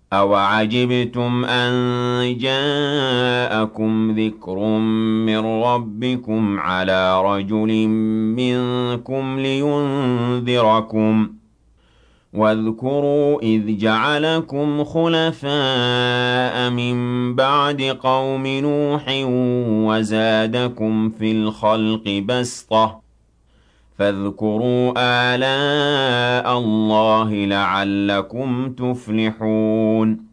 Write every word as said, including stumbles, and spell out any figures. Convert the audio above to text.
أَوَعَجِبْتُمْ أَن جَاءَكُمْ ذِكْرٌ مِّن رَّبِّكُمْ عَلَىٰ رَجُلٍ مِّنكُمْ لِيُنذِرَكُمْ ۚ وَاذْكُرُوا إِذْ جَعَلَكُمْ خُلَفَاءَ مِن بَعْدِ قَوْمِ نُوحٍ وَزَادَكُمْ فِي الْخَلْقِ بَسْطَةً ۖ فاذكروا آلاء اللَّهِ لَعَلَّكُمْ تُفْلِحُونَ